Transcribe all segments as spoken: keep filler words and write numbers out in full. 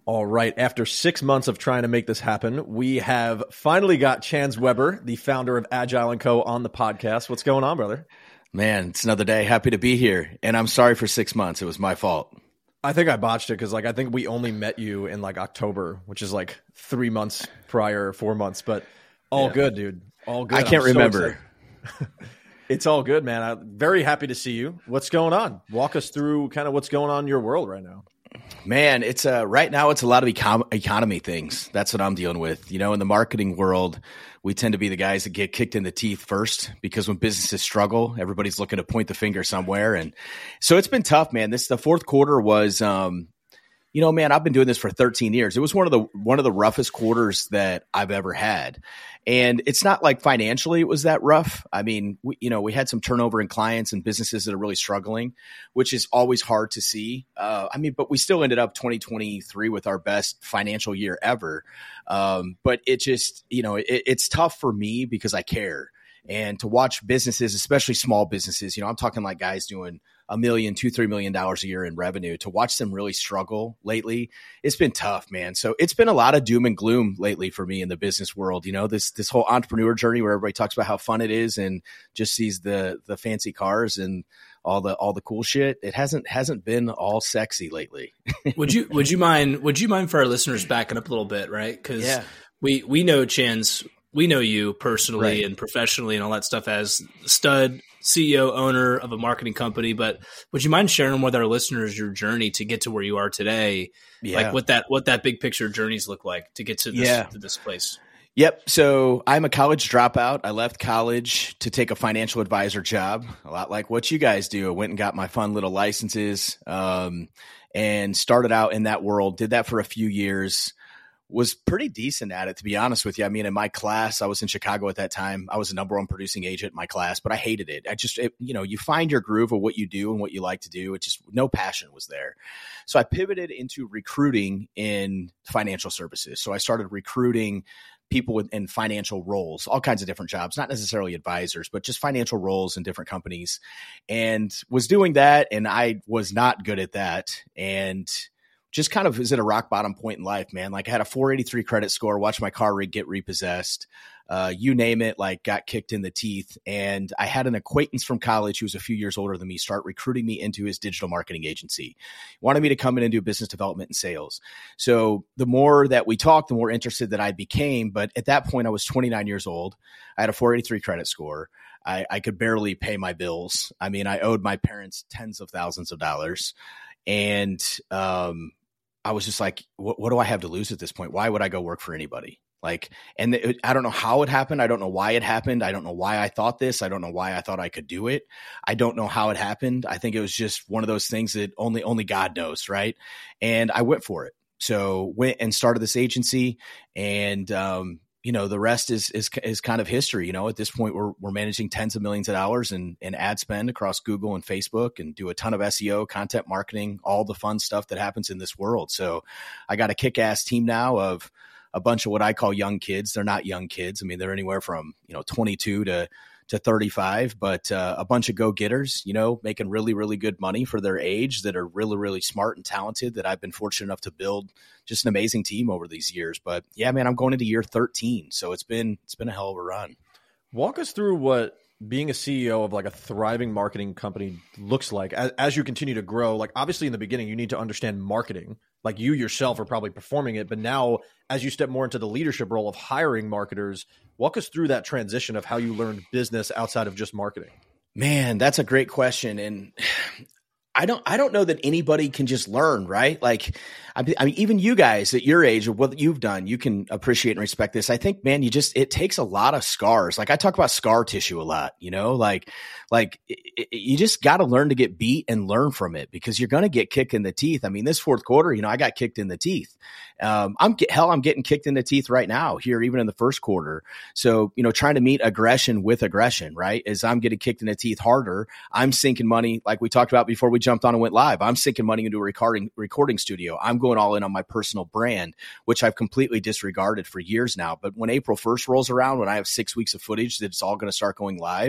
All right. After six months of trying to make this happen, we have finally got Chance Weber, the founder of Agile and Co, on the podcast. What's going on, brother? Man, it's another day. Happy to be here. And I'm sorry for six months. It was my fault. I think I botched it because like I think we only met you in like October, which is like three months prior, four months. But all yeah. good, dude. All good. I can't I'm remember. So it's all good, man. I'm very happy to see you. What's going on? Walk us through kind of what's going on in your world right now. Man, it's uh, right now it's a lot of econ- economy things. That's what I'm dealing with. You know, in the marketing world, we tend to be the guys that get kicked in the teeth first because when businesses struggle, everybody's looking to point the finger somewhere. And so it's been tough, man. This the fourth quarter was, um, you know, man, I've been doing this for thirteen years. It was one of the one of the roughest quarters that I've ever had. And it's not like financially it was that rough. I mean, we, you know, we had some turnover in clients and businesses that are really struggling, which is always hard to see. Uh, I mean, but we still ended up twenty twenty-three with our best financial year ever. Um, but it just, you know, it, it's tough for me because I care. And to watch businesses, especially small businesses, you know, I'm talking like guys doing a million, two, three million dollars a year in revenue, to watch them really struggle lately, it's been tough, man. So it's been a lot of doom and gloom lately for me in the business world. You know, this this whole entrepreneur journey where everybody talks about how fun it is and just sees the the fancy cars and all the all the cool shit. It hasn't hasn't been all sexy lately. would you would you mind would you mind for our listeners backing up a little bit, right? Because yeah. we we know Chance. We know you personally right. and professionally and all that stuff as stud C E O, owner of a marketing company. But would you mind sharing with our listeners your journey to get to where you are today? Yeah. Like what that what that big picture journeys look like to get to this, yeah. to this place? Yep. So I'm a college dropout. I left college to take a financial advisor job, a lot like what you guys do. I went and got my fun little licenses um, and started out in that world. Did that for a few years. Was pretty decent at it, to be honest with you. I mean, in my class, I was in Chicago at that time. I was the number one producing agent in my class, but I hated it. I just, it, you know, you find your groove of what you do and what you like to do. It just, no passion was there. So I pivoted into recruiting in financial services. So I started recruiting people in financial roles, all kinds of different jobs, not necessarily advisors, but just financial roles in different companies, and was doing that. And I was not good at that. And just kind of was at a rock bottom point in life, man. Like I had a four eighty-three credit score, watched my car rig get repossessed, uh, you name it, like got kicked in the teeth. And I had an acquaintance from college who was a few years older than me start recruiting me into his digital marketing agency. He wanted me to come in and do business development and sales. So the more that we talked, the more interested that I became. But at that point, I was twenty-nine years old. I had a four eighty-three credit score. I, I could barely pay my bills. I mean, I owed my parents tens of thousands of dollars. And, um, I was just like, what, what do I have to lose at this point? Why would I go work for anybody? Like, and it, I don't know how it happened. I don't know why it happened. I don't know why I thought this. I don't know why I thought I could do it. I don't know how it happened. I think it was just one of those things that only, only God knows. Right. And I went for it. So went and started this agency, and, um, you know, the rest is, is, is kind of history. You know, at this point, we're, we're managing tens of millions of dollars in, in ad spend across Google and Facebook, and do a ton of S E O, content marketing, all the fun stuff that happens in this world. So I got a kick-ass team now of a bunch of what I call young kids. They're not young kids. I mean, they're anywhere from, you know, twenty-two to, to thirty-five, but uh, a bunch of go-getters, you know, making really, really good money for their age, that are really, really smart and talented, that I've been fortunate enough to build just an amazing team over these years. But yeah, man, I'm going into year thirteen. So it's been, it's been a hell of a run. Walk us through what being a C E O of like a thriving marketing company looks like as, as you continue to grow. Like obviously in the beginning, you need to understand marketing. Like you yourself are probably performing it, but now as you step more into the leadership role of hiring marketers, walk us through that transition of how you learned business outside of just marketing. Man, that's a great question. And I don't, I don't know that anybody can just learn, right? Like, I mean, even you guys at your age, or what you've done, you can appreciate and respect this. I think, man, you just, it takes a lot of scars. Like I talk about scar tissue a lot, you know, like, like it, it, you just got to learn to get beat and learn from it, because you're going to get kicked in the teeth. I mean, this fourth quarter, you know, I got kicked in the teeth. Um, I'm hell, I'm getting kicked in the teeth right now here, even in the first quarter. So, you know, trying to meet aggression with aggression, right? As I'm getting kicked in the teeth harder, I'm sinking money. Like we talked about before we jumped on and went live, I'm sinking money into a recording, recording studio. I'm going all in on my personal brand, which I've completely disregarded for years now. But when April first rolls around, when I have six weeks of footage that's all going to start going live,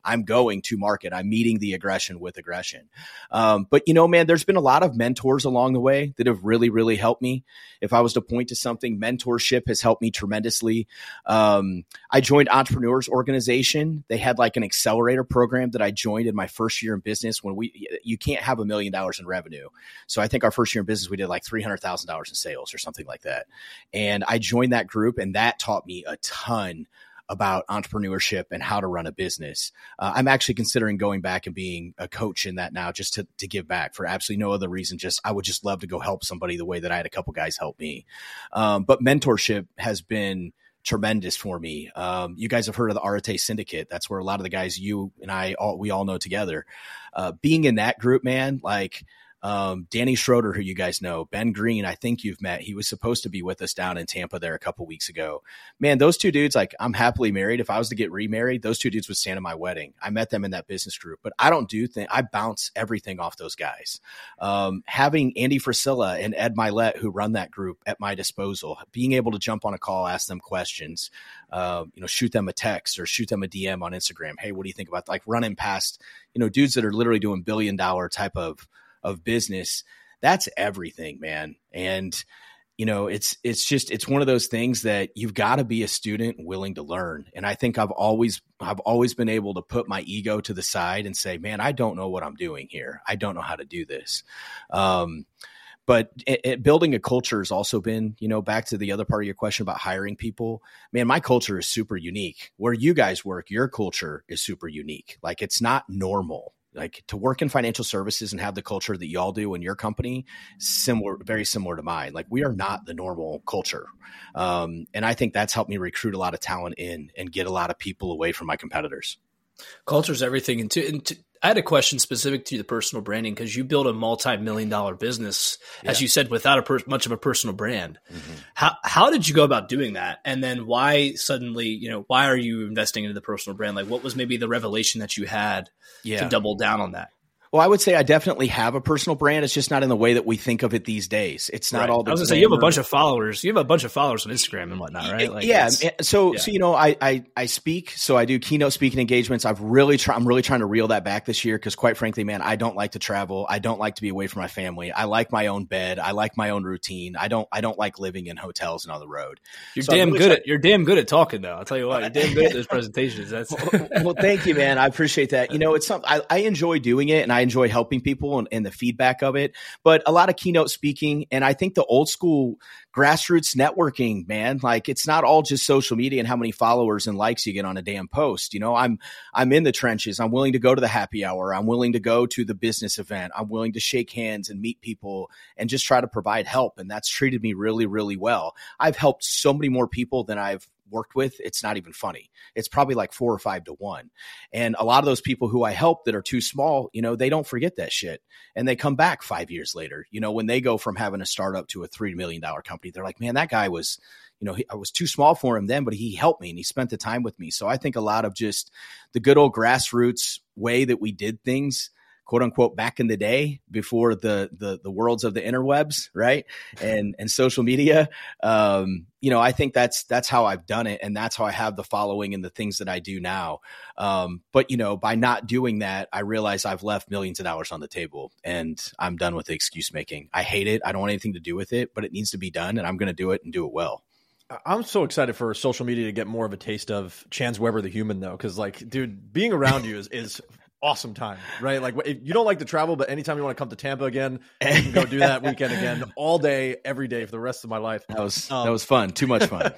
I'm going to market. I'm meeting the aggression with aggression. Um, but you know, man, there's been a lot of mentors along the way that have really, really helped me. If I was to point to something, mentorship has helped me tremendously. Um, I joined Entrepreneurs Organization. They had like an accelerator program that I joined in my first year in business when we, you can't have a million dollars in revenue. So I think our first year in business, we did like three hundred thousand dollars in sales or something like that. And I joined that group, and that taught me a ton about entrepreneurship and how to run a business. Uh, I'm actually considering going back and being a coach in that now, just to, to give back for absolutely no other reason. Just, I would just love to go help somebody the way that I had a couple guys help me. Um, but mentorship has been tremendous for me. Um, you guys have heard of the Arete Syndicate. That's where a lot of the guys you and I, all, we all know together. Uh, being in that group, man, like, Um, Danny Schroeder, who you guys know, Ben Green, I think you've met. He was supposed to be with us down in Tampa there a couple weeks ago. Man, those two dudes, like, I'm happily married. If I was to get remarried, those two dudes would stand at my wedding. I met them in that business group, but I don't do things. I bounce everything off those guys. Um, having Andy Frisilla and Ed Milet, who run that group, at my disposal, being able to jump on a call, ask them questions, uh, you know, shoot them a text or shoot them a D M on Instagram. Hey, what do you think about, like, running past, you know, dudes that are literally doing billion dollar type of of business. That's everything, man. And, you know, it's, it's just, it's one of those things that you've got to be a student willing to learn. And I think I've always, I've always been able to put my ego to the side and say, man, I don't know what I'm doing here. I don't know how to do this. Um, But it, it, building a culture has also been, you know, back to the other part of your question about hiring people, man, my culture is super unique. Where you guys work, your culture is super unique. Like, it's not normal. Like, to work in financial services and have the culture that y'all do in your company, similar, very similar to mine. Like, we are not the normal culture. Um, and I think that's helped me recruit a lot of talent in and get a lot of people away from my competitors. Culture is everything. And, to, and to, I had a question specific to the personal branding, because you built a multi-million dollar business, yeah. as you said, without a per, much of a personal brand. Mm-hmm. How how did you go about doing that? And then why suddenly, you know, why are you investing into the personal brand? Like, what was maybe the revelation that you had yeah. to double down on that? Well, I would say I definitely have a personal brand. It's just not in the way that we think of it these days. It's not right. all the I was going to say, you have a bunch of followers. You have a bunch of followers on Instagram and whatnot, right? Like, yeah. So, yeah. so, you know, I, I, I speak, so I do keynote speaking engagements. I've really tried, I'm really trying to reel that back this year. Cause quite frankly, man, I don't like to travel. I don't like to be away from my family. I like my own bed. I like my own routine. I don't, I don't like living in hotels and on the road. You're so damn really good tried- at, you're damn good at talking though. I'll tell you what, you're damn good at those presentations. That's well, well, thank you, man. I appreciate that. You know, it's something I, I enjoy doing it, and I enjoy helping people. And, and the feedback of it, but a lot of keynote speaking. And I think the old school grassroots networking, man, like, it's not all just social media and how many followers and likes you get on a damn post. You know, I'm, I'm in the trenches. I'm willing to go to the happy hour. I'm willing to go to the business event. I'm willing to shake hands and meet people and just try to provide help. And that's treated me really, really well. I've helped so many more people than I've worked with. It's not even funny. It's probably like four or five to one. And a lot of those people who I help that are too small, you know, they don't forget that shit. And they come back five years later, you know, when they go from having a startup to a three million dollars company, they're like, man, that guy was, you know, he, I was too small for him then, but he helped me and he spent the time with me. So I think a lot of just the good old grassroots way that we did things, quote unquote, back in the day before the, the, the worlds of the interwebs, right. And, and social media. Um, you know, I think that's, that's how I've done it. And that's how I have the following and the things that I do now. Um, but you know, by not doing that, I realize I've left millions of dollars on the table, and I'm done with the excuse making. I hate it. I don't want anything to do with it, but it needs to be done, and I'm going to do it and do it well. I'm so excited for social media to get more of a taste of Chance Weber, the human, though. Cause like, dude, being around you is, is awesome time, right? Like, if you don't like to travel, but anytime you want to come to Tampa again, you can go do that weekend again, all day, every day for the rest of my life. That was, um, that was fun. Too much fun.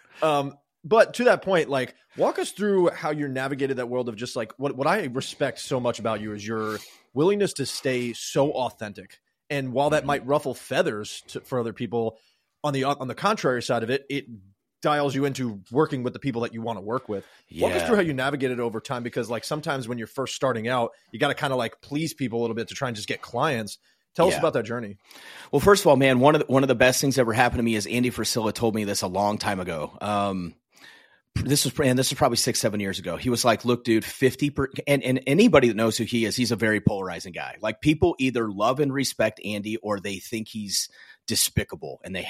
um, but to that point, like, walk us through how you navigated that world of just like, what, what I respect so much about you is your willingness to stay so authentic. And while that might ruffle feathers to, for other people, on the, on the contrary side of it, it dials you into working with the people that you want to work with. Walk yeah. us through how you navigate it over time, because like sometimes when you're first starting out, you got to kind of like please people a little bit to try and just get clients. Tell yeah. us about that journey. Well, first of all, man, one of the, one of the best things that ever happened to me is Andy Frisilla told me this a long time ago. Um, this was, and this was probably six, seven years ago. He was like, look, dude, fifty per, and, and anybody that knows who he is, he's a very polarizing guy. Like, people either love and respect Andy or they think he's despicable and they hate him.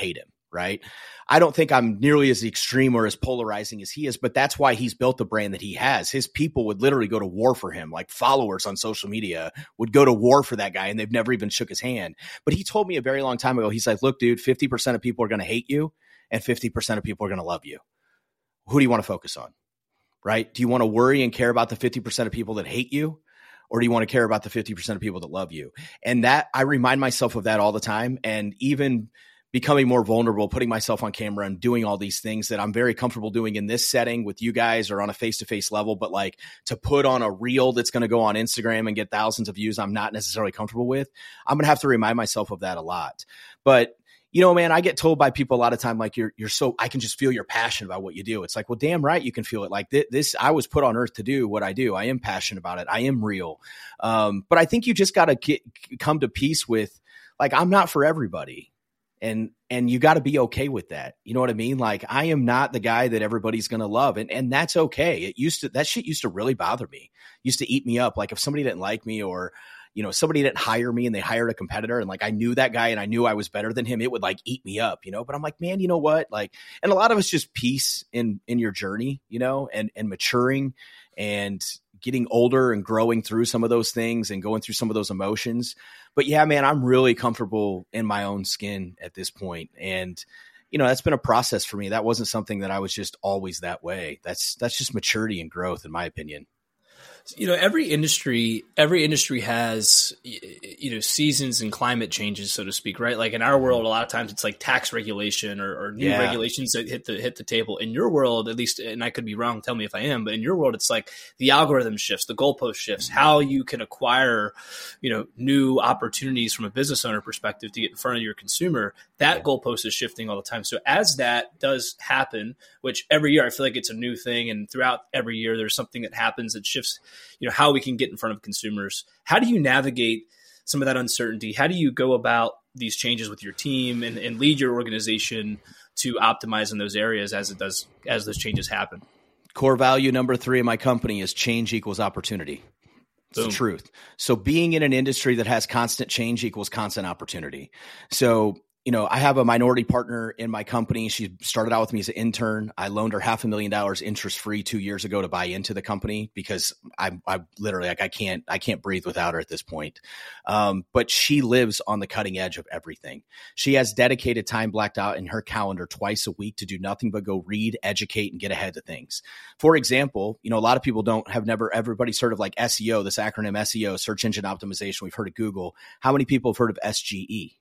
right? I don't think I'm nearly as extreme or as polarizing as he is, but that's why he's built the brand that he has. His people would literally go to war for him. Like followers on social media would go to war for that guy, and they've never even shook his hand. But he told me a very long time ago, he's like, look, dude, fifty percent of people are going to hate you and fifty percent of people are going to love you. Who do you want to focus on, right? Do you want to worry and care about the fifty percent of people that hate you? Or do you want to care about the fifty percent of people that love you? And that, I remind myself of that all the time. And even becoming more vulnerable, putting myself on camera and doing all these things that I'm very comfortable doing in this setting with you guys or on a face-to-face level, but like to put on a reel that's going to go on Instagram and get thousands of views, I'm not necessarily comfortable with. I'm going to have to remind myself of that a lot. But you know, man, I get told by people a lot of time, like you're, you're so, I can just feel your passion about what you do. It's like, well, damn right. You can feel it. Like th- this, I was put on earth to do what I do. I am passionate about it. I am real. Um, but I think you just got to get, come to peace with like, I'm not for everybody. And, and you got to be okay with that. You know what I mean? Like I am not the guy that everybody's going to love. And, and that's okay. It used to, that shit used to really bother me, used to eat me up. Like if somebody didn't like me or, you know, somebody didn't hire me and they hired a competitor and like, I knew that guy and I knew I was better than him, it would like eat me up, you know, but I'm like, man, you know what? Like, and a lot of it's just peace in, in your journey, you know, and, and maturing and getting older and growing through some of those things and going through some of those emotions. But yeah, man, I'm really comfortable in my own skin at this point. And, you know, that's been a process for me. That wasn't something that I was just always that way. That's, that's just maturity and growth, in my opinion. You know, every industry, every industry has, you know, seasons and climate changes, so to speak, right? Like in our world, a lot of times it's like tax regulation or, or new yeah. regulations that hit the hit the table. In your world, at least, and I could be wrong, tell me if I am, but in your world, it's like the algorithm shifts, the goalpost shifts, how you can acquire, you know, new opportunities from a business owner perspective to get in front of your consumer. That yeah. goalpost is shifting all the time. So as that does happen, which every year I feel like it's a new thing, and throughout every year there's something that happens that shifts, you know, how we can get in front of consumers. How do you navigate some of that uncertainty? How do you go about these changes with your team and, and lead your organization to optimize in those areas as it does, as those changes happen? Core value number three in my company is change equals opportunity. It's Boom. The truth. So being in an industry that has constant change equals constant opportunity. So you know, I have a minority partner in my company. She started out with me as an intern. I loaned her half a million dollars interest free two years ago to buy into the company because I, I literally like I can't I can't breathe without her at this point. Um, but she lives on the cutting edge of everything. She has dedicated time blacked out in her calendar twice a week to do nothing but go read, educate, and get ahead of things. For example, you know, a lot of people don't have never everybody's heard of like S E O, this acronym S E O, search engine optimization. We've heard of Google. How many people have heard of S G E?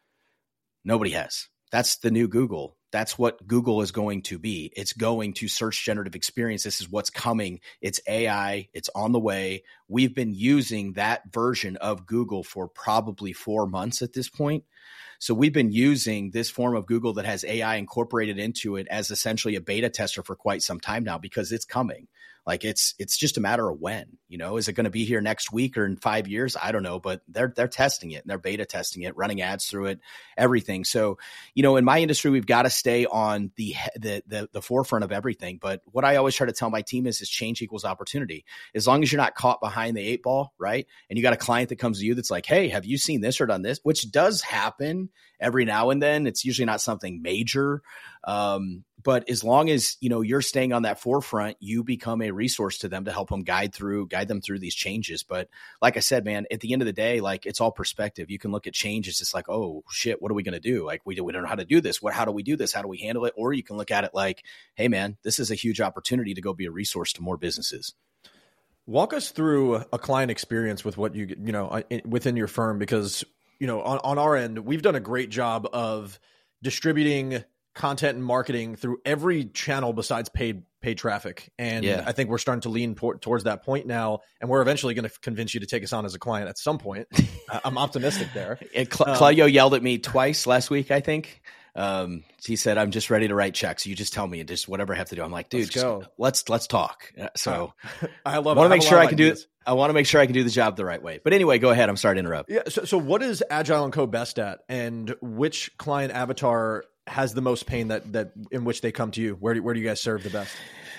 Nobody has. That's the new Google. That's what Google is going to be. It's going to search generative experience. This is what's coming. It's A I. It's on the way. We've been using that version of Google for probably four months at this point. So we've been using this form of Google that has A I incorporated into it as essentially a beta tester for quite some time now because it's coming. Like it's it's just a matter of when, you know, is it going to be here next week or in five years? I don't know, but they're they're testing it and they're beta testing it, running ads through it, everything. So, you know, in my industry, we've got to stay on the the the, the forefront of everything. But what I always try to tell my team is, is change equals opportunity. As long as you're not caught behind the eight ball, right? And you got a client that comes to you that's like, hey, have you seen this or done this? Which does happen every now and then. It's usually not something major. Um, but as long as, you know, you're staying on that forefront, you become a resource to them to help them guide through, guide them through these changes. But like I said, man, at the end of the day, like it's all perspective. You can look at change. It's just like, oh shit, what are we going to do? Like we, we don't know how to do this. What, how do we do this? How do we handle it? Or you can look at it like, hey man, this is a huge opportunity to go be a resource to more businesses. Walk us through a client experience with what you, you know, within your firm, because, you know, on, on our end, we've done a great job of distributing content and marketing through every channel besides paid paid traffic. And yeah. I think we're starting to lean por- towards that point now. And we're eventually going to convince you to take us on as a client at some point. uh, I'm optimistic there. And Cl- um, Claudio yelled at me twice last week, I think. Um, he said, I'm just ready to write checks. You just tell me and just whatever I have to do. I'm like, dude, let's, just, go. let's, let's talk. So I love I want to make sure I can do this. I want to make sure I can do the job the right way. But anyway, go ahead. I'm sorry to interrupt. Yeah. So, so what is Agile and Co best at, and which client avatar has the most pain that, that in which they come to you? Where do, where do you guys serve the best?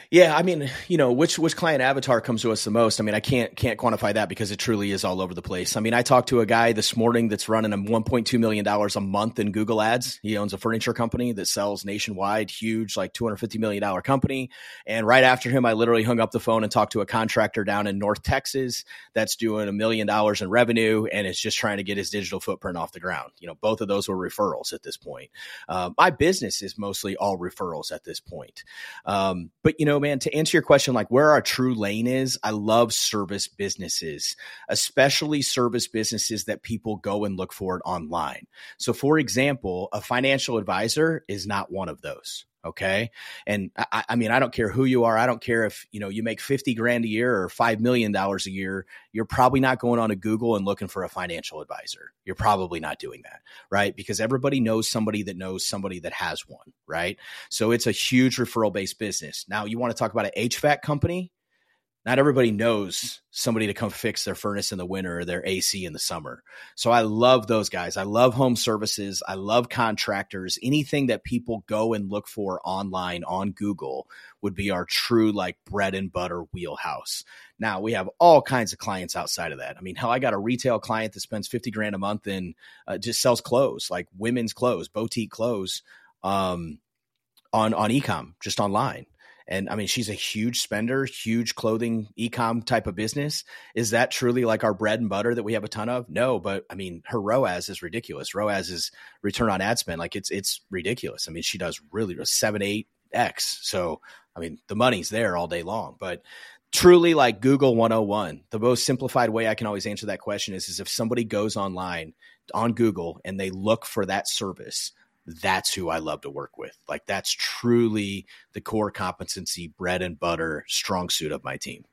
Yeah, I mean, you know, which which client avatar comes to us the most? I mean, I can't can't quantify that because it truly is all over the place. I mean, I talked to a guy this morning that's running a one point two million dollars a month in Google Ads. He owns a furniture company that sells nationwide, huge, like two hundred fifty million dollars company. And right after him, I literally hung up the phone and talked to a contractor down in North Texas that's doing a million dollars in revenue and is just trying to get his digital footprint off the ground. You know, both of those were referrals at this point. Uh, my business is mostly all referrals at this point. Um, but, you know, man, to answer your question, like where our true lane is, I love service businesses, especially service businesses that people go and look for it online. So for example, a financial advisor is not one of those. Okay. And I, I mean, I don't care who you are. I don't care if, you know, you make fifty grand a year or five million dollars a year. You're probably not going on to Google and looking for a financial advisor. You're probably not doing that, right? Because everybody knows somebody that knows somebody that has one, right? So it's a huge referral based business. Now you want to talk about an H V A C company. Not everybody knows somebody to come fix their furnace in the winter or their A C in the summer. So I love those guys. I love home services. I love contractors. Anything that people go and look for online on Google would be our true like bread and butter wheelhouse. Now we have all kinds of clients outside of that. I mean, hell, I got a retail client that spends fifty grand a month and uh, just sells clothes, like women's clothes, boutique clothes um, on, on e-com, just online. And I mean, she's a huge spender, huge clothing e-com type of business. Is that truly like our bread and butter that we have a ton of? No, but I mean, her R O A S is ridiculous. R O A S is return on ad spend. Like it's, it's ridiculous. I mean, she does really seven, eight X. So, I mean, the money's there all day long, but truly like Google one oh one, the most simplified way I can always answer that question is, is if somebody goes online on Google and they look for that service, that's who I love to work with. Like that's truly the core competency, bread and butter, strong suit of my team.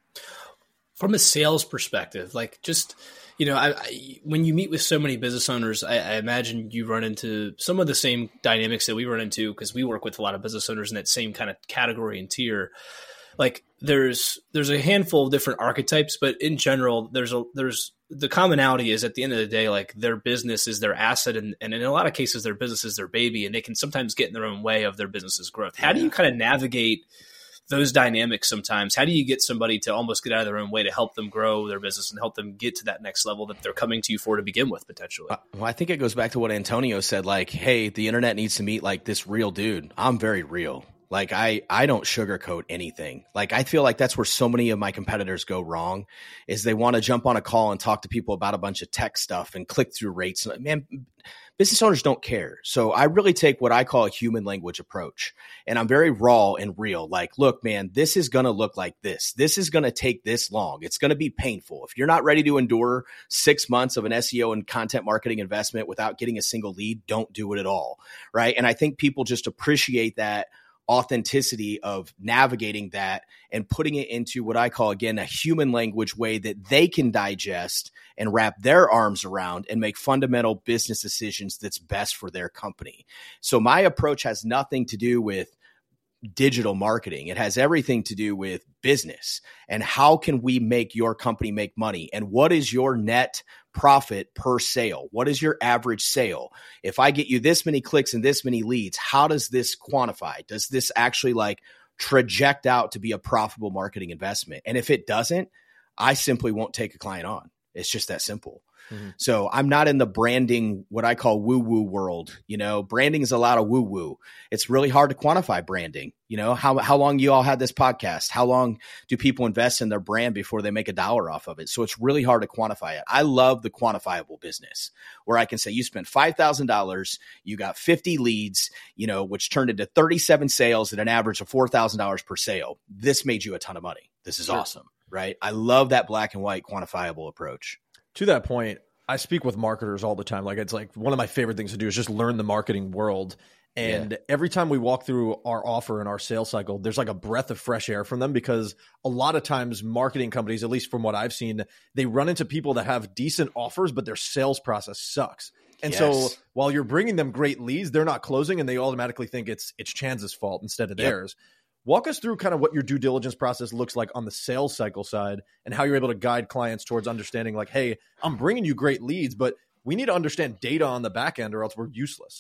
From a sales perspective, like just, you know, I, I, when you meet with so many business owners, I, I imagine you run into some of the same dynamics that we run into because we work with a lot of business owners in that same kind of category and tier. Like there's there's a handful of different archetypes, but in general, there's a there's the commonality is at the end of the day, like their business is their asset, and, and in a lot of cases, their business is their baby, and they can sometimes get in their own way of their business's growth. How do you kind of navigate those dynamics sometimes? How do you get somebody to almost get out of their own way to help them grow their business and help them get to that next level that they're coming to you for to begin with, potentially? Uh, well, I think it goes back to what Antonio said, like, hey, the internet needs to meet like this real dude. I'm very real. Like I, I don't sugarcoat anything. Like I feel like that's where so many of my competitors go wrong is they want to jump on a call and talk to people about a bunch of tech stuff and click through rates. Man, business owners don't care. So I really take what I call a human language approach, and I'm very raw and real. Like, look, man, this is going to look like this. This is going to take this long. It's going to be painful. If you're not ready to endure six months of an S E O and content marketing investment without getting a single lead, don't do it at all. Right. And I think people just appreciate that authenticity of navigating that and putting it into what I call, again, a human language way that they can digest and wrap their arms around and make fundamental business decisions that's best for their company. So my approach has nothing to do with digital marketing. It has everything to do with business and how can we make your company make money, and what is your net profit per sale? What is your average sale? If I get you this many clicks and this many leads, how does this quantify? Does this actually like traject out to be a profitable marketing investment? And if it doesn't, I simply won't take a client on. It's just that simple. Mm-hmm. So I'm not in the branding, what I call woo-woo world. You know, branding is a lot of woo-woo. It's really hard to quantify branding. You know, how, how long you all had this podcast? How long do people invest in their brand before they make a dollar off of it? So it's really hard to quantify it. I love the quantifiable business where I can say you spent five thousand dollars, you got fifty leads, you know, which turned into thirty-seven sales at an average of four thousand dollars per sale. This made you a ton of money. This is sure. awesome, right? I love that black and white quantifiable approach. To that point, I speak with marketers all the time. Like it's like one of my favorite things to do is just learn the marketing world. And yeah. every time we walk through our offer and our sales cycle, there's like a breath of fresh air from them, because a lot of times marketing companies, at least from what I've seen, they run into people that have decent offers, but their sales process sucks. And yes. so while you're bringing them great leads, they're not closing, and they automatically think it's it's Chan's fault instead of yep. theirs. Walk us through kind of what your due diligence process looks like on the sales cycle side and how you're able to guide clients towards understanding like, hey, I'm bringing you great leads, but we need to understand data on the back end or else we're useless.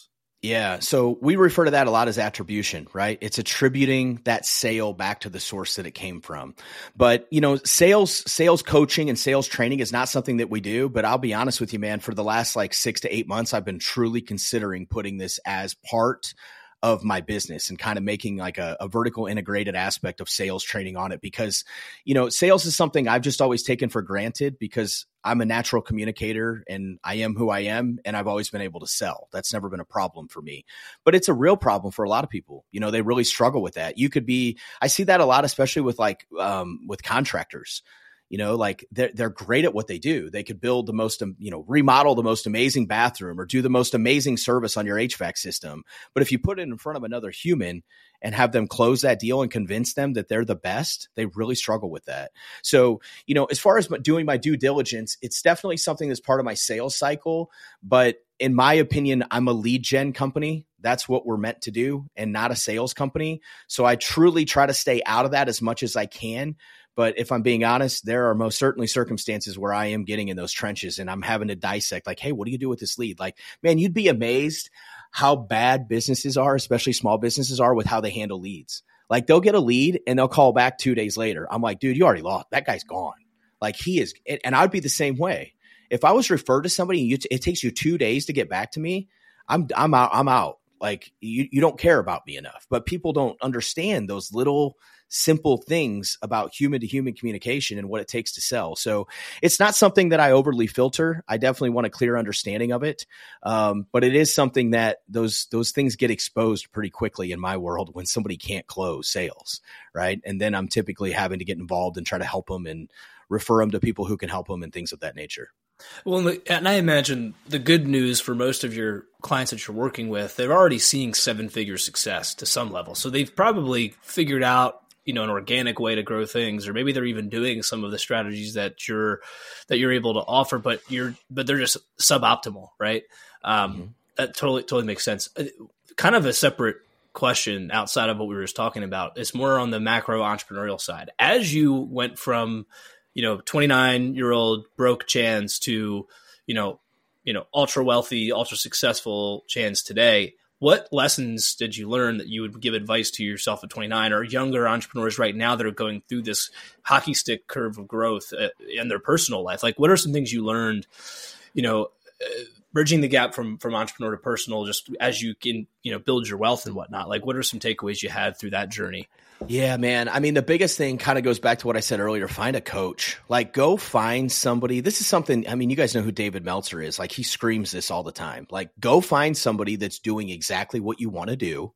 Yeah. So we refer to that a lot as attribution, right? It's attributing that sale back to the source that it came from. But, you know, sales, sales coaching and sales training is not something that we do, but I'll be honest with you, man, for the last like six to eight months, I've been truly considering putting this as part of my business and kind of making like a, a vertical integrated aspect of sales training on it, because, you know, sales is something I've just always taken for granted because I'm a natural communicator and I am who I am. And I've always been able to sell. That's never been a problem for me, but it's a real problem for a lot of people. You know, they really struggle with that. You could be, I see that a lot, especially with like, um, with contractors. You know, like they're, they're great at what they do. They could build the most, you know, remodel the most amazing bathroom or do the most amazing service on your H V A C system. But if you put it in front of another human and have them close that deal and convince them that they're the best, they really struggle with that. So, you know, as far as doing my due diligence, it's definitely something that's part of my sales cycle. But in my opinion, I'm a lead gen company. That's what we're meant to do and not a sales company. So I truly try to stay out of that as much as I can. But if I'm being honest, there are most certainly circumstances where I am getting in those trenches and I'm having to dissect like, hey, what do you do with this lead? Like, man, you'd be amazed how bad businesses are, especially small businesses are, with how they handle leads. Like they'll get a lead and they'll call back two days later. I'm like, dude, you already lost. That guy's gone. Like he is. And I'd be the same way. If I was referred to somebody and you t- it takes you two days to get back to me, I'm, I'm out. I'm out. Like you, you don't care about me enough, but people don't understand those little simple things about human to human communication and what it takes to sell. So it's not something that I overly filter. I definitely want a clear understanding of it. Um, but it is something that those, those things get exposed pretty quickly in my world when somebody can't close sales. Right. And then I'm typically having to get involved and try to help them and refer them to people who can help them and things of that nature. Well, and I imagine the good news for most of your clients that you're working with, they're already seeing seven figure success to some level. So they've probably figured out, you know, an organic way to grow things, or maybe they're even doing some of the strategies that you're, that you're able to offer, but you're, but they're just suboptimal, right? Um, mm-hmm. That totally, totally makes sense. Kind of a separate question outside of what we were just talking about. It's more on the macro entrepreneurial side. As you went from, you know, twenty-nine year old broke Chans to, you know, you know, ultra wealthy, ultra successful Chans today, what lessons did you learn that you would give advice to yourself at twenty-nine or younger entrepreneurs right now that are going through this hockey stick curve of growth in their personal life? Like, what are some things you learned, you know, uh, bridging the gap from, from entrepreneur to personal, just as you can, you know, build your wealth and whatnot? Like, what are some takeaways you had through that journey? Yeah, man. I mean, the biggest thing kind of goes back to what I said earlier. Find a coach. Like, go find somebody. This is something, I mean, you guys know who David Meltzer is. Like, he screams this all the time. Like, go find somebody that's doing exactly what you want to do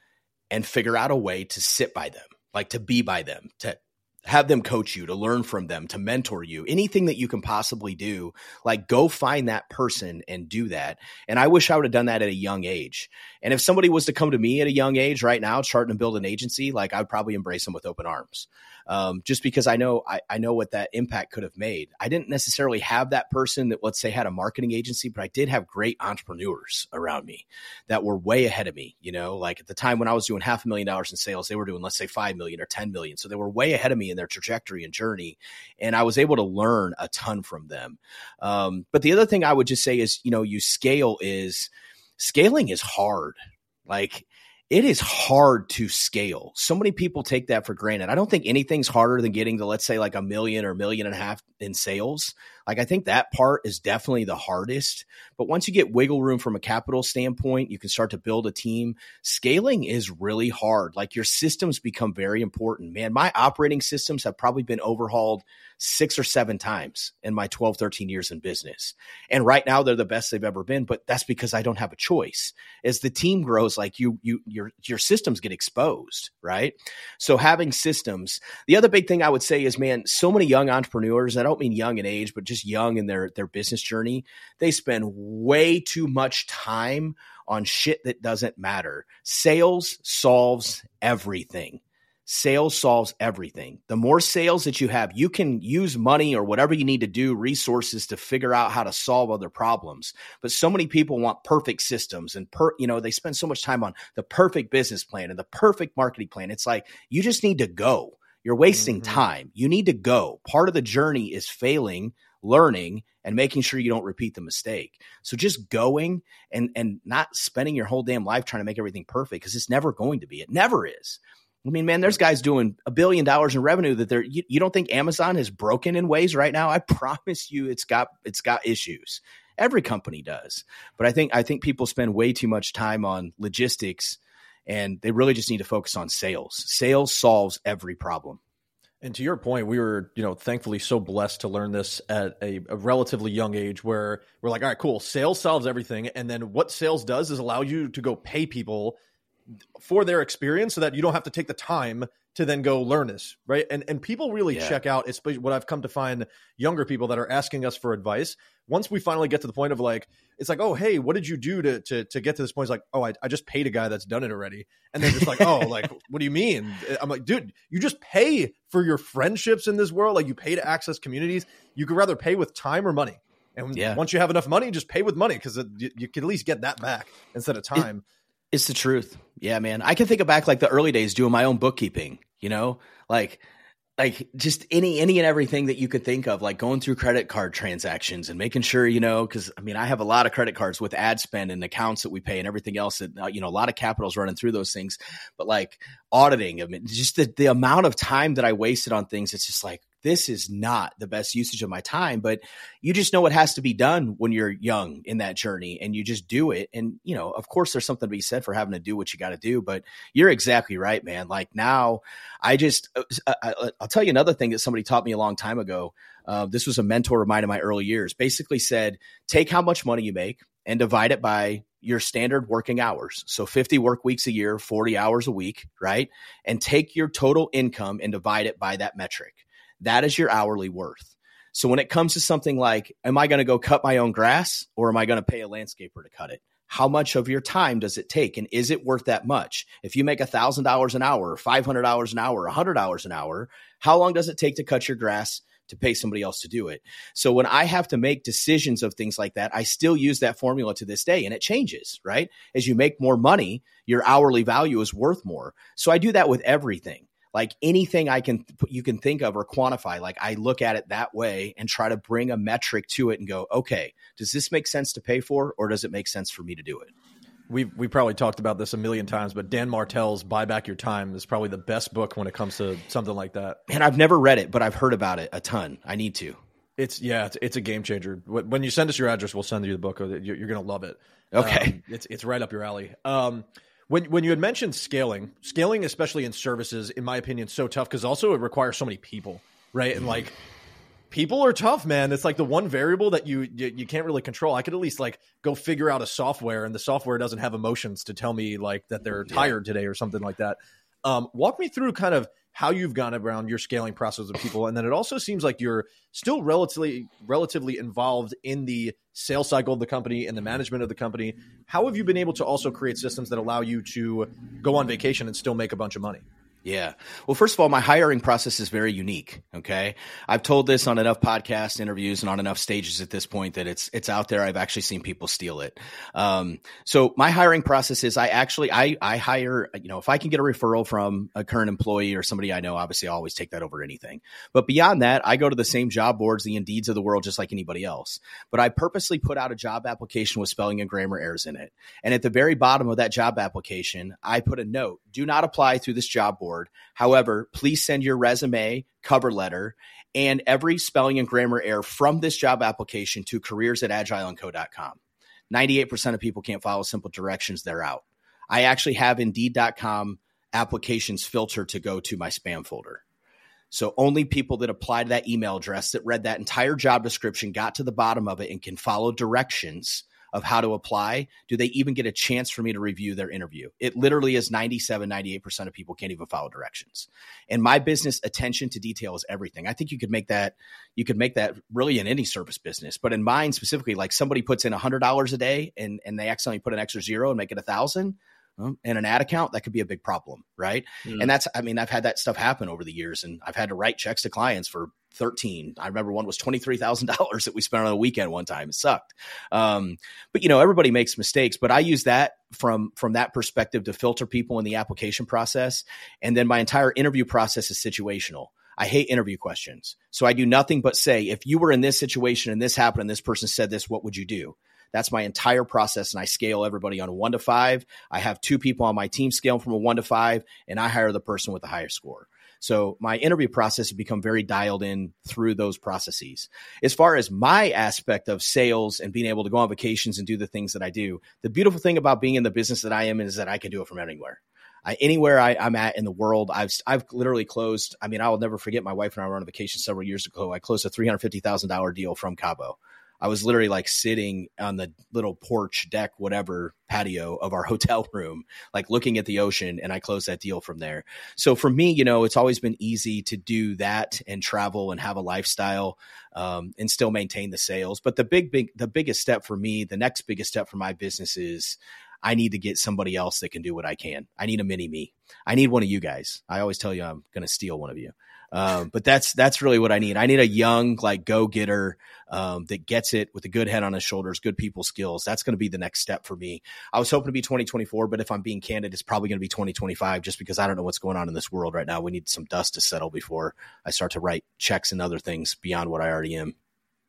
and figure out a way to sit by them, like to be by them, to have them coach you, to learn from them, to mentor you, anything that you can possibly do. Like, go find that person and do that. And I wish I would have done that at a young age. And if somebody was to come to me at a young age right now, starting to build an agency, like, I'd probably embrace them with open arms. Um, just because I know, I, I know what that impact could have made. I didn't necessarily have that person that, let's say, had a marketing agency, but I did have great entrepreneurs around me that were way ahead of me. You know, like at the time when I was doing half a million dollars in sales, they were doing, let's say, five million or ten million. So they were way ahead of me in their trajectory and journey. And I was able to learn a ton from them. Um, but the other thing I would just say is, you know, you scale is scaling is hard. Like, it is hard to scale. So many people take that for granted. I don't think anything's harder than getting to, let's say, like a million or a million and a half in sales. Like, I think that part is definitely the hardest. But once you get wiggle room from a capital standpoint, you can start to build a team. Scaling is really hard. Like, your systems become very important. Man, my operating systems have probably been overhauled six or seven times in my twelve, thirteen years in business. And right now they're the best they've ever been, but that's because I don't have a choice. As the team grows, like you, you, your, your systems get exposed, right? So having systems. The other big thing I would say is, man, so many young entrepreneurs, I don't mean young in age, but just young in their, their business journey, they spend way too much time on shit that doesn't matter. Sales solves everything. Sales solves everything. The more sales that you have, you can use money or whatever you need to do, resources to figure out how to solve other problems. But so many people want perfect systems and, per, you know, they spend so much time on the perfect business plan and the perfect marketing plan. It's like, you just need to go. You're wasting mm-hmm. time. You need to go. Part of the journey is failing, learning and making sure you don't repeat the mistake. So just going and, and not spending your whole damn life trying to make everything perfect, because it's never going to be. It never is. I mean, man, there's guys doing a billion dollars in revenue that they're, you, you don't think Amazon is broken in ways right now? I promise you it's got, it's got issues. Every company does. But I think, I think people spend way too much time on logistics, and they really just need to focus on sales. Sales solves every problem. And to your point, we were, you know, thankfully so blessed to learn this at a, a relatively young age, where we're like, all right, cool. Sales solves everything. And then what sales does is allow you to go pay people for their experience so that you don't have to take the time to then go learn this, right? And and people really yeah. check out, especially what I've come to find, younger people that are asking us for advice. Once we finally get to the point of like, it's like, oh, hey, what did you do to to to get to this point? It's like, oh, I, I just paid a guy that's done it already. And they're just like, oh, like, what do you mean? I'm like, dude, you just pay for your friendships in this world. Like, you pay to access communities. You could rather pay with time or money. And yeah. once you have enough money, just pay with money, because you, you can at least get that back instead of time. It, It's the truth. Yeah, man. I can think of back like the early days doing my own bookkeeping, you know, like, like just any, any and everything that you could think of, like going through credit card transactions and making sure, you know, cause I mean, I have a lot of credit cards with ad spend and accounts that we pay and everything else that, you know, a lot of capital's running through those things, but like auditing, I mean, just the, the amount of time that I wasted on things, it's just like, this is not the best usage of my time, but you just know what has to be done when you're young in that journey, and you just do it. And, you know, of course there's something to be said for having to do what you got to do, but you're exactly right, man. Like now I just, I, I'll tell you another thing that somebody taught me a long time ago. Uh, this was a mentor of mine in my early years, basically said, take how much money you make and divide it by your standard working hours. So fifty work weeks a year, forty hours a week, right? And take your total income and divide it by that metric. That is your hourly worth. So when it comes to something like, am I going to go cut my own grass, or am I going to pay a landscaper to cut it? How much of your time does it take? And is it worth that much? If you make one thousand dollars an hour, five hundred dollars an hour, one hundred dollars an hour, how long does it take to cut your grass to pay somebody else to do it? So when I have to make decisions of things like that, I still use that formula to this day, and it changes, right? As you make more money, your hourly value is worth more. So I do that with everything. Like anything I can, you can think of or quantify, like I look at it that way and try to bring a metric to it and go, okay, does this make sense to pay for, or does it make sense for me to do it? We we probably talked about this a million times, but Dan Martell's Buy Back Your Time is probably the best book when it comes to something like that. And I've never read it, but I've heard about it a ton. I need to. It's yeah, it's, it's a game changer. When you send us your address, we'll send you the book. You're, you're going to love it. Okay. Um, it's it's right up your alley. Um, When when you had mentioned scaling, scaling, especially in services, in my opinion, is so tough, because also it requires so many people, right? And like, people are tough, man. It's like the one variable that you, you you can't really control. I could at least like go figure out a software, and the software doesn't have emotions to tell me like that they're tired today or something like that. Um, walk me through kind of how you've gone around your scaling process of people. And then it also seems like you're still relatively relatively involved in the sales cycle of the company and the management of the company. How have you been able to also create systems that allow you to go on vacation and still make a bunch of money? Yeah. Well, first of all, my hiring process is very unique. Okay. I've told this on enough podcast interviews and on enough stages at this point that it's, it's out there. I've actually seen people steal it. Um, so my hiring process is I actually, I, I hire, you know, if I can get a referral from a current employee or somebody I know, obviously I always take that over anything. But beyond that, I go to the same job boards, the Indeeds of the world, just like anybody else. But I purposely put out a job application with spelling and grammar errors in it. And at the very bottom of that job application, I put a note: do not apply through this job board. However, please send your resume, cover letter, and every spelling and grammar error from this job application to careers at agile and co dot com. ninety-eight percent of people can't follow simple directions. They're out. I actually have Indeed dot com applications filtered to go to my spam folder. So only people that apply to that email address that read that entire job description, got to the bottom of it, and can follow directions of how to apply, do they even get a chance for me to review their interview. It literally is ninety-seven, ninety-eight percent of people can't even follow directions. And my business, attention to detail is everything. I think you could make that, you could make that really in any service business, but in mine specifically, like somebody puts in a hundred dollars a day and, and they accidentally put an extra zero and make it a thousand um, in an ad account, that could be a big problem. Right. Mm. And that's, I mean, I've had that stuff happen over the years, and I've had to write checks to clients for thirteen. I remember one was twenty-three thousand dollars that we spent on a weekend one time. It sucked. Um, but you know, everybody makes mistakes, but I use that from, from that perspective to filter people in the application process. And then my entire interview process is situational. I hate interview questions. So I do nothing but say, if you were in this situation and this happened and this person said this, what would you do? That's my entire process. And I scale everybody on a one to five. I have two people on my team scale from a one to five, and I hire the person with the higher score. So my interview process has become very dialed in through those processes. As far as my aspect of sales and being able to go on vacations and do the things that I do, the beautiful thing about being in the business that I am is that I can do it from anywhere. I, anywhere I, I'm at in the world, I've I've literally closed. I mean, I will never forget my wife and I were on a vacation several years ago. I closed a three hundred fifty thousand dollars deal from Cabo. I was literally like sitting on the little porch, deck, whatever patio of our hotel room, like looking at the ocean, and I closed that deal from there. So for me, you know, it's always been easy to do that and travel and have a lifestyle um, and still maintain the sales. But the big, big, the biggest step for me, the next biggest step for my business is I need to get somebody else that can do what I can. I need a mini me. I need one of you guys. I always tell you I'm going to steal one of you. Um, but that's, that's really what I need. I need a young, like go getter, um, that gets it with a good head on his shoulders, good people skills. That's going to be the next step for me. I was hoping to be twenty twenty-four, but if I'm being candid, it's probably going to be twenty twenty-five just because I don't know what's going on in this world right now. We need some dust to settle before I start to write checks and other things beyond what I already am.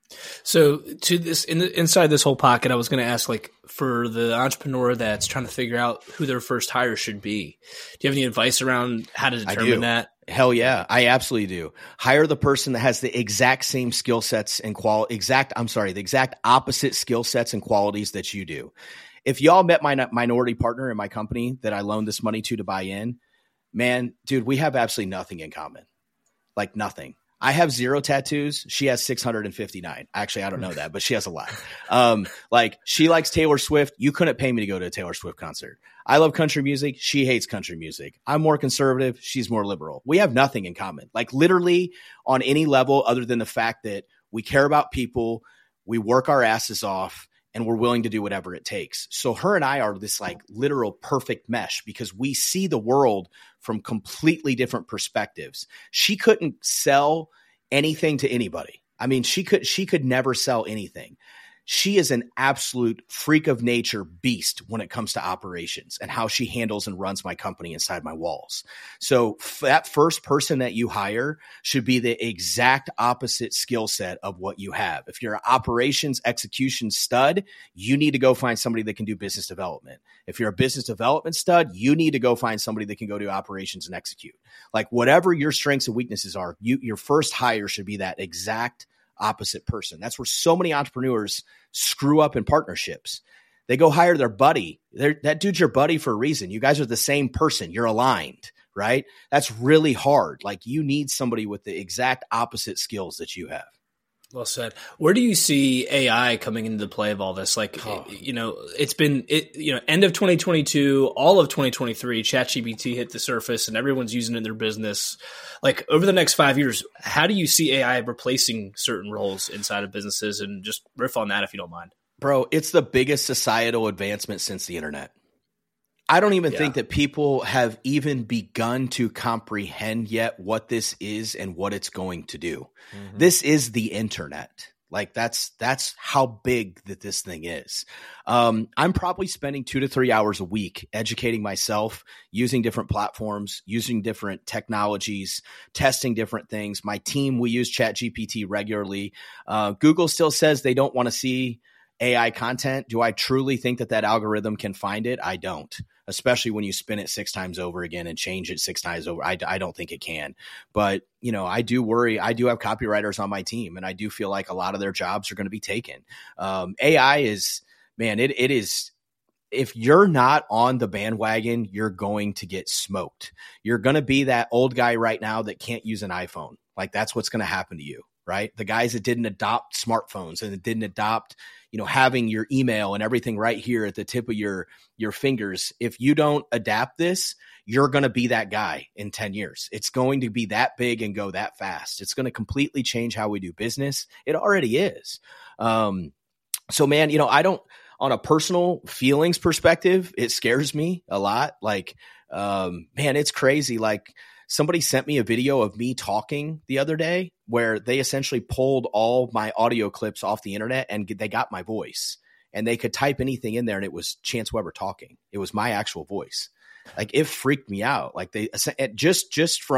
So to this in the, inside this whole pocket, I was going to ask, like, for the entrepreneur that's trying to figure out who their first hire should be, do you have any advice around how to determine that? Hell yeah, I absolutely do. Hire the person that has the exact same skill sets and qual exact, I'm sorry, the exact opposite skill sets and qualities that you do. If y'all met my minority partner in my company that I loaned this money to to buy in, man, dude, we have absolutely nothing in common. Like nothing. I have zero tattoos. She has six hundred fifty-nine. Actually, I don't know that, but she has a lot. Um, like she likes Taylor Swift. You couldn't pay me to go to a Taylor Swift concert. I love country music. She hates country music. I'm more conservative. She's more liberal. We have nothing in common, like literally on any level other than the fact that we care about people. We work our asses off and we're willing to do whatever it takes. So her and I are this like literal perfect mesh because we see the world from completely different perspectives. She couldn't sell anything to anybody. I mean, she could, she could never sell anything. She is an absolute freak of nature beast when it comes to operations and how she handles and runs my company inside my walls. So f- that first person that you hire should be the exact opposite skill set of what you have. If you're an operations execution stud, you need to go find somebody that can do business development. If you're a business development stud, you need to go find somebody that can go do operations and execute. Like whatever your strengths and weaknesses are, you, your first hire should be that exact opposite person. That's where so many entrepreneurs screw up in partnerships. They go hire their buddy. They're, that dude's your buddy for a reason. You guys are the same person. You're aligned, right? That's really hard. Like you need somebody with the exact opposite skills that you have. Well said. Where do you see A I coming into the play of all this? Like, oh. you know, it's been, it, you know, end of twenty twenty-two, all of twenty twenty-three, ChatGPT hit the surface and everyone's using it in their business. Like over the next five years, how do you see A I replacing certain roles inside of businesses? And just riff on that if you don't mind. Bro, it's the biggest societal advancement since the internet. I don't even yeah. think that people have even begun to comprehend yet what this is and what it's going to do. Mm-hmm. This is the internet. Like that's, that's how big that this thing is. Um, I'm probably spending two to three hours a week educating myself, using different platforms, using different technologies, testing different things. My team, we use ChatGPT regularly. Uh, Google still says they don't want to see A I content. Do I truly think that that algorithm can find it? I don't, especially when you spin it six times over again and change it six times over. I, I don't think it can, but you know, I do worry. I do have copywriters on my team and I do feel like a lot of their jobs are going to be taken. Um, A I is, man, it it is, if you're not on the bandwagon, you're going to get smoked. You're going to be that old guy right now that can't use an iPhone. Like that's what's going to happen to you, right? The guys that didn't adopt smartphones and that didn't adopt, you know, having your email and everything right here at the tip of your, your fingers. If you don't adapt this, you're going to be that guy in ten years. It's going to be that big and go that fast. It's going to completely change how we do business. It already is. Um, so man, you know, I don't, on a personal feelings perspective, it scares me a lot. Like, um, man, it's crazy. Like, somebody sent me a video of me talking the other day where they essentially pulled all my audio clips off the internet and they got my voice and they could type anything in there and it was Chance Weber talking. It was my actual voice. Like it freaked me out. Like they just, just from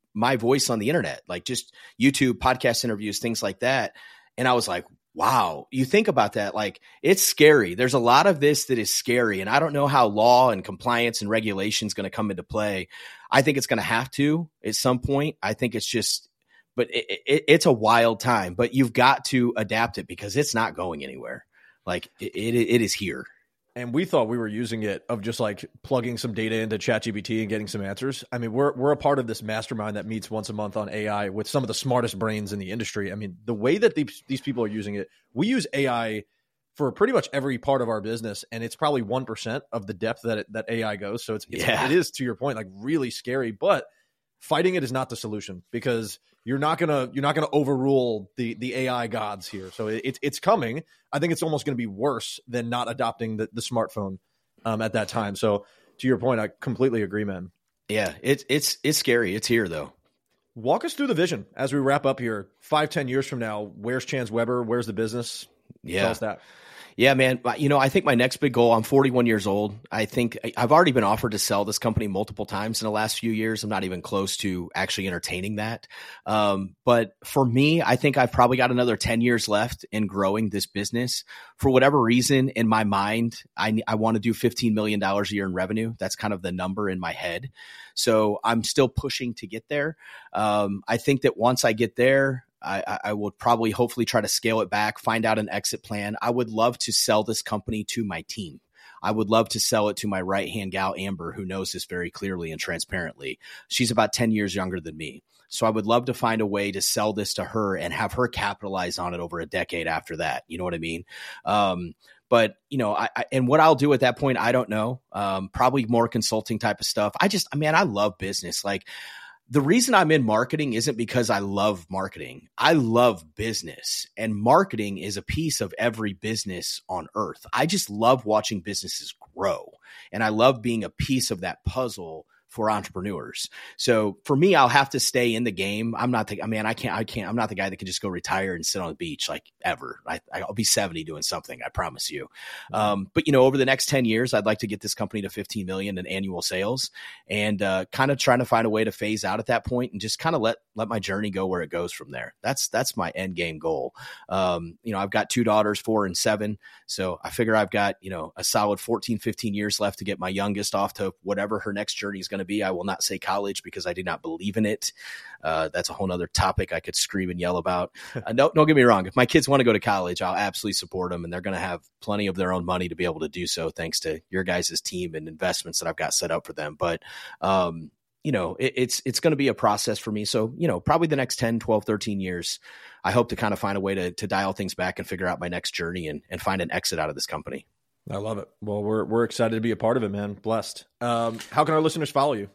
my voice on the internet, like just YouTube, podcast interviews, things like that. And I was like, wow, you think about that, like it's scary. There's a lot of this that is scary. And I don't know how law and compliance and regulation is going to come into play. I think it's going to have to at some point. I think it's just, but it, it, it's a wild time, but you've got to adapt it because it's not going anywhere. Like it, it, it is here. And we thought we were using it of just like plugging some data into ChatGPT and getting some answers. I mean, we're we're a part of this mastermind that meets once a month on A I with some of the smartest brains in the industry. I mean, the way that these these people are using it, we use A I for pretty much every part of our business, and it's probably one percent of the depth that it, that A I goes. So it's, it's yeah. it is, to your point, like really scary. But fighting it is not the solution because you're not gonna you're not gonna overrule the the A I gods here. So it, it's coming. I think it's almost going to be worse than not adopting the, the smartphone um, at that time. So to your point, I completely agree, man. Yeah, it's it's it's scary. It's here though. Walk us through the vision as we wrap up here. Five, ten years from now, where's Chance Weber? Where's the business? Yeah. Tell us that. Yeah, man. You know, I think my next big goal, I'm forty-one years old. I think I've already been offered to sell this company multiple times in the last few years. I'm not even close to actually entertaining that. Um, but for me, I think I've probably got another ten years left in growing this business. For whatever reason, in my mind, I, I want to do fifteen million dollars a year in revenue. That's kind of the number in my head. So I'm still pushing to get there. Um, I think that once I get there, I, I will probably hopefully try to scale it back, find out an exit plan. I would love to sell this company to my team. I would love to sell it to my right-hand gal, Amber, who knows this very clearly and transparently. She's about ten years younger than me. So I would love to find a way to sell this to her and have her capitalize on it over a decade after that. You know what I mean? Um, But, you know, I, I, and what I'll do at that point, I don't know. Um, probably more consulting type of stuff. I just, I mean, I love business. Like, the reason I'm in marketing isn't because I love marketing. I love business, and marketing is a piece of every business on earth. I just love watching businesses grow, and I love being a piece of that puzzle for entrepreneurs. So for me, I'll have to stay in the game. I'm not the, I mean, I can't, I can't, I'm not the guy that can just go retire and sit on the beach like ever. I, I'll be seventy doing something. I promise you. Um, but you know, over the next ten years, I'd like to get this company to fifteen million in annual sales and uh, kind of trying to find a way to phase out at that point and just kind of let, let my journey go where it goes from there. That's, that's my end game goal. Um, you know, I've got two daughters, four and seven. So I figure I've got, you know, a solid fourteen, fifteen years left to get my youngest off to whatever her next journey is going to be. I will not say college because I do not believe in it. Uh, that's a whole nother topic I could scream and yell about. Uh, don't, don't get me wrong. If my kids want to go to college, I'll absolutely support them, and they're going to have plenty of their own money to be able to do so thanks to your guys' team and investments that I've got set up for them. But, um, you know, it, it's, it's going to be a process for me. So, you know, probably the next ten, twelve, thirteen years, I hope to kind of find a way to, to dial things back and figure out my next journey and, and find an exit out of this company. I love it. Well, we're, we're excited to be a part of it, man. Blessed. Um, how can our listeners follow you?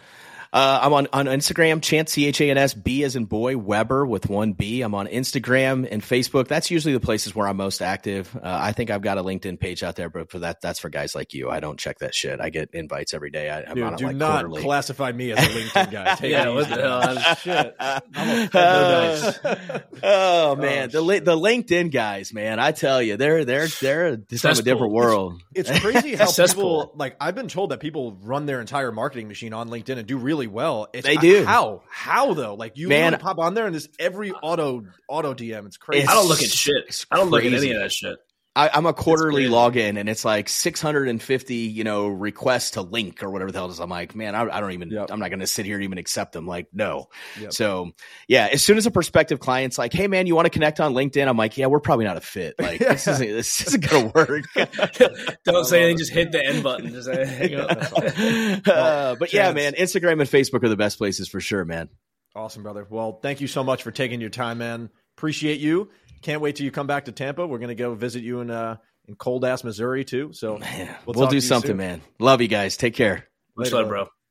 Uh, I'm on, on Instagram, Chance, C H A N S, B as in boy, Weber with one B. I'm on Instagram and Facebook. That's usually the places where I'm most active. Uh, I think I've got a LinkedIn page out there, but for that, that's for guys like you. I don't check that shit. I get invites every day. I, I'm Dude, on it do like not quarterly. Classify me as a LinkedIn guy. Take yeah, it what the hell? I'm, shit. I'm a Uh, oh man, the the LinkedIn guys, man, I tell you, they're they're they're just from a different world. It's, it's crazy how Cesspool. people like. I've been told that people run their entire marketing machine on LinkedIn and do really well. It's, They do. How? How though? Like you Man, really pop on there and there's every auto auto D M. It's crazy. It's- I don't look at shit. I don't look at crazy. any of that shit. I, I'm a quarterly crazy. login, and it's like six hundred fifty, you know, requests to link or whatever the hell it is. I'm like, man, I, I don't even, Yep. I'm not going to sit here and even accept them. Like, no. Yep. So yeah, as soon as a prospective client's like, hey man, you want to connect on LinkedIn? I'm like, yeah, we're probably not a fit. Like this isn't, this isn't going to work. Don't say anything. Just hit the end button. Just say, hang up. uh, but yeah, Chance. man, Instagram and Facebook are the best places for sure, man. Awesome, brother. Well, thank you so much for taking your time, man. Appreciate you. Can't wait till you come back to Tampa. We're gonna go visit you in uh in cold ass Missouri too. So Man, we'll we'll talk do to you something, soon. man. Love you guys. Take care. Much Later, love, bro. bro.